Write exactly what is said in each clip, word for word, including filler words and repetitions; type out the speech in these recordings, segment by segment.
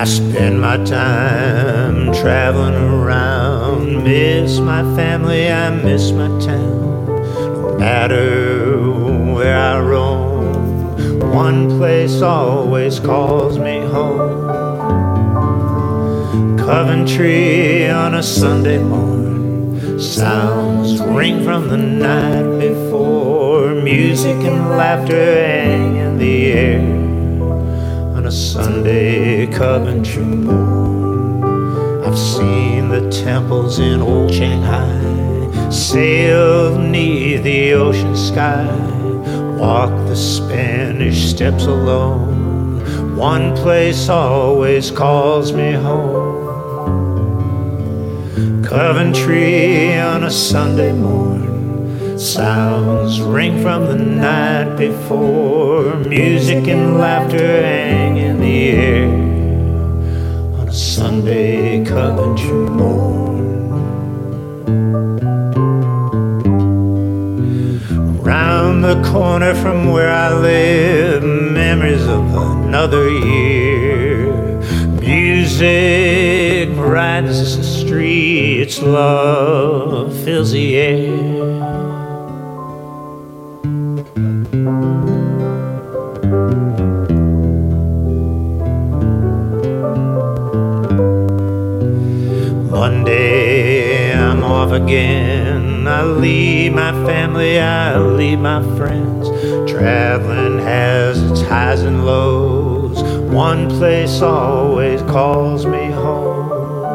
spend my time traveling around. Miss my family, I miss my town. No matter where I roam, one place always calls me home. Coventry on a Sunday morn, sounds ring from the night before. Music and laughter hang in the air on a Sunday Coventry morn. I've seen the temples in old Shanghai, sailed neath the ocean sky, walked the Spanish steps alone. One place always calls me home. Coventry on a Sunday morn, sounds ring from the night before. Music and laughter hang in the air on a Sunday Coventry morn. Round the corner from where I live, memories of another year. Music brightens the streets, love fills the air. Monday I'm off again. I leave my family, I leave my friends. Traveling has its highs and lows. One place always calls me home.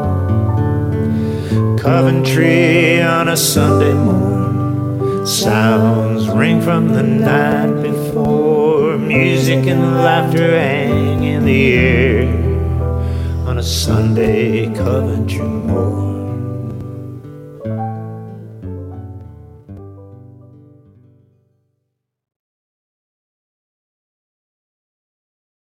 Coventry on a Sunday morn, sounds ring from the night before. Music and laughter hang in the air on a Sunday Coventry morn.